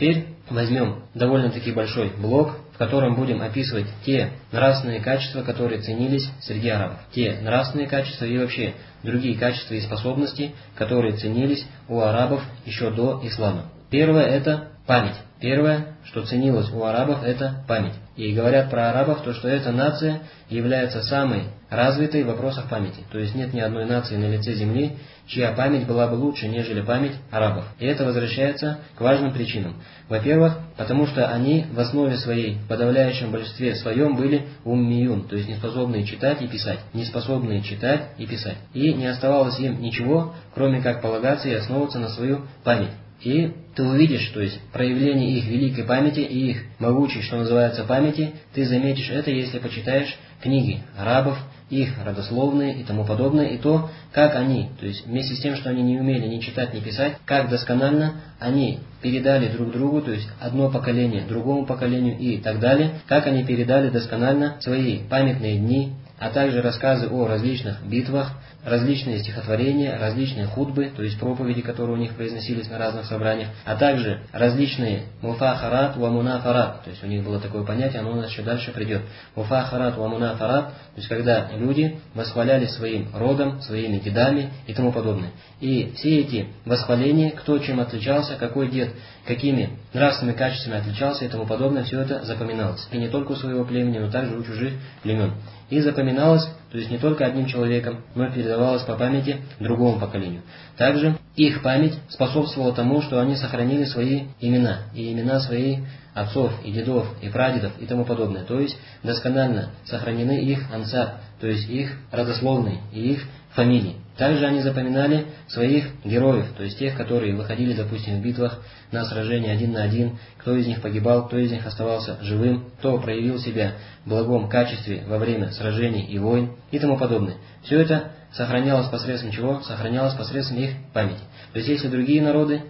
теперь возьмем довольно-таки большой блок, в котором будем описывать те нравственные качества, которые ценились среди арабов. Те нравственные качества и вообще другие качества и способности, которые ценились у арабов еще до ислама. Первое – это память. Первое, что ценилось у арабов, это память. И говорят про арабов, то, что эта нация является самой развитой в вопросах памяти. То есть нет ни одной нации на лице земли, чья память была бы лучше, нежели память арабов. И это возвращается к важным причинам. Во-первых, потому что они в основе своей, в подавляющем большинстве своем, были уммиюн, то есть неспособные читать и писать. Неспособные читать и писать. И не оставалось им ничего, кроме как полагаться и основываться на свою память. И ты увидишь, то есть проявление их великой памяти и их могучей, что называется, памяти, ты заметишь это, если почитаешь книги арабов, их родословные и тому подобное, и то, как они, то есть вместе с тем, что они не умели ни читать, ни писать, как досконально они передали друг другу, то есть одно поколение другому поколению и так далее, как они передали досконально свои памятные дни, а также рассказы о различных битвах, различные стихотворения, различные хутбы, то есть проповеди, которые у них произносились на разных собраниях, а также различные муфахарат ва мунафарат, то есть у них было такое понятие, оно у нас еще дальше придет. Муфахарат ва мунафарат, то есть когда люди восхваляли своим родом, своими дедами и тому подобное. И все эти восхваления, кто чем отличался, какой дед, какими нравственными качествами отличался и тому подобное, все это запоминалось. И не только у своего племени, но также у чужих племен. И запоминалось, то есть не только одним человеком, но передавалось по памяти другому поколению. Также их память способствовала тому, что они сохранили свои имена, и имена своих отцов, и дедов, и прадедов, и тому подобное. То есть досконально сохранены их ансаб, то есть их родословные, и их фамилии. Также они запоминали своих героев, то есть тех, которые выходили, допустим, в битвах на сражение 1 на 1, кто из них погибал, кто из них оставался живым, кто проявил себя в благом качестве во время сражений и войн и тому подобное. Все это сохранялось посредством чего? Сохранялось посредством их памяти. То есть если другие народы,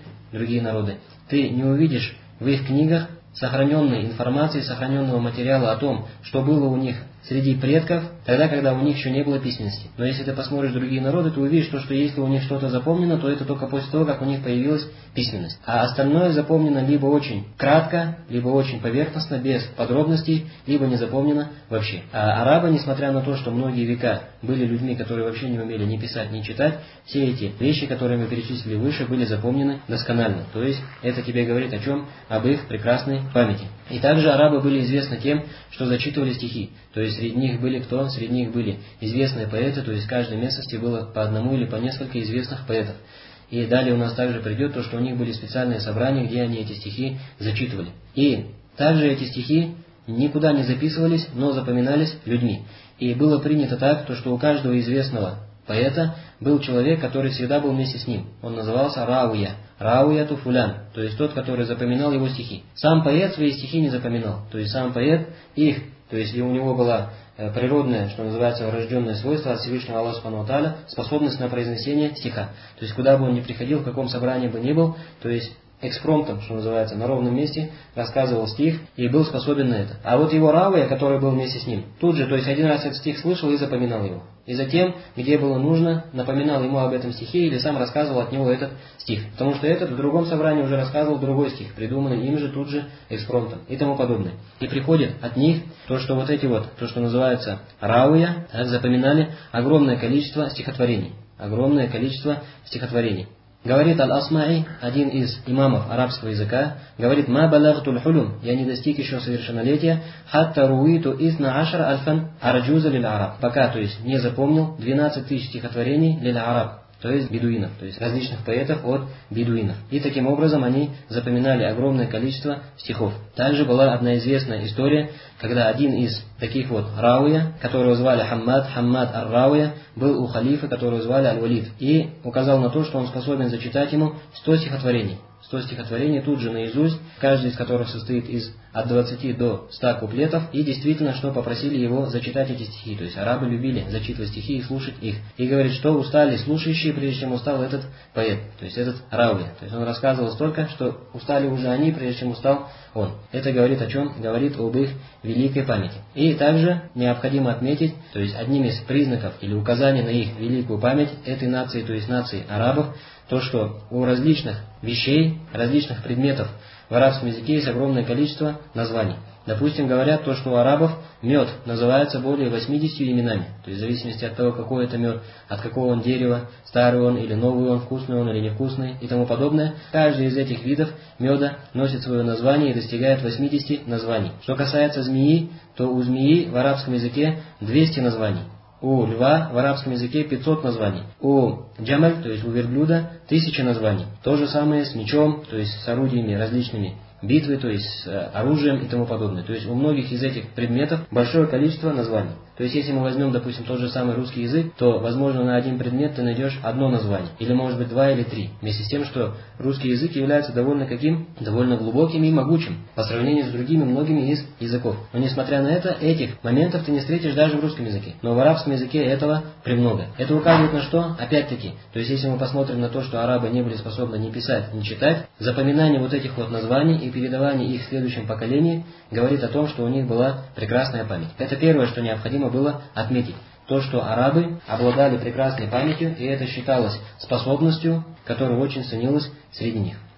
ты не увидишь в их книгах сохраненной информации, сохраненного материала о том, что было у них среди предков, тогда, когда у них еще не было письменности. Но если ты посмотришь другие народы, то увидишь, что если у них что-то запомнено, то это только после того, как у них появилась письменность. А остальное запомнено либо очень кратко, либо очень поверхностно, без подробностей, либо не запомнено вообще. А арабы, несмотря на то, что многие века были людьми, которые вообще не умели ни писать, ни читать, все эти вещи, которые мы перечислили выше, были запомнены досконально. То есть это тебе говорит о чем? Об их прекрасной памяти. И также арабы были известны тем, что зачитывали стихи. То есть среди них были кто? Среди них были известные поэты, то есть в каждой местности было по одному или по несколько известных поэтов. И далее у нас также придет то, что у них были специальные собрания, где они эти стихи зачитывали. И также эти стихи никуда не записывались, но запоминались людьми. И было принято так, то, что у каждого известного поэта был человек, который всегда был вместе с ним. Он назывался Рауя. Рауя туфулян, то есть тот, который запоминал его стихи. Сам поэт свои стихи не запоминал. То есть сам поэт их, то есть у него была природное, что называется, врожденное свойство от Всевышнего Аллаха Субхану ва Тааля, способность на произнесение стиха. То есть куда бы он ни приходил, в каком собрании бы ни был, то есть экспромтом, что называется, на ровном месте рассказывал стих и был способен на это. А вот его Рауя, который был вместе с ним, тут же, то есть один раз этот стих слышал и запоминал его. И затем, где было нужно, напоминал ему об этом стихе или сам рассказывал от него этот стих. Потому что этот в другом собрании уже рассказывал другой стих, придуманный им же тут же экспромтом и тому подобное. И приходит от них то, что вот эти вот, то, что называется Рауя, так запоминали огромное количество стихотворений. Огромное количество стихотворений. Говорит Аль-Асмаи, один из имамов арабского языка, говорит: «Ма балагтуль хулюм», я не достиг еще совершеннолетия, хатта руиту исна ашар альфан арджуза лиль араб, пока, то есть не запомнил 12 тысяч стихотворений лиль араб, то есть бедуинов, то есть различных поэтов от бедуинов. И таким образом они запоминали огромное количество стихов. Также была одна известная история, когда один из таких вот Рауя, которого звали Хаммад ар-Рауя, был у халифа, которого звали Аль-Валид, и указал на то, что он способен зачитать ему 100 стихотворений. 100 стихотворений тут же наизусть, каждый из которых состоит из от 20 до 100 куплетов, и действительно, что попросили его зачитать эти стихи. То есть арабы любили зачитывать стихи и слушать их. И говорит, что устали слушающие, прежде чем устал этот поэт, то есть этот Рауя. То есть он рассказывал столько, что устали уже они, прежде чем устал он. Это говорит о чем? Говорит об их великой памяти. И также необходимо отметить, то есть одним из признаков или указаний на их великую память этой нации, то есть нации арабов, то, что у различных вещей, различных предметов в арабском языке есть огромное количество названий. Допустим, говорят то, что у арабов мед называется более 80 именами. То есть в зависимости от того, какой это мед, от какого он дерева, старый он или новый он, вкусный он или невкусный и тому подобное. Каждый из этих видов меда носит свое название и достигает 80 названий. Что касается змеи, то у змеи в арабском языке 200 названий. У льва в арабском языке 500 названий. У джамаль, то есть у верблюда, 1000 названий. То же самое с мечом, то есть с орудиями различными битвы, то есть с оружием и тому подобное. То есть у многих из этих предметов большое количество названий. То есть если мы возьмем, допустим, тот же самый русский язык, то, возможно, на один предмет ты найдешь одно название. Или, может быть, 2 или 3. Вместе с тем, что русский язык является довольно каким? Довольно глубоким и могучим по сравнению с другими многими из языков. Но, несмотря на это, этих моментов ты не встретишь даже в русском языке. Но в арабском языке этого премного. Это указывает на что? Опять-таки, то есть если мы посмотрим на то, что арабы не были способны ни писать, ни читать, запоминание вот этих вот названий и передавание их следующим поколениям говорит о том, что у них была прекрасная память. Это первое, что необходимо было отметить. То, что арабы обладали прекрасной памятью, и это считалось способностью, которая очень ценилась среди них.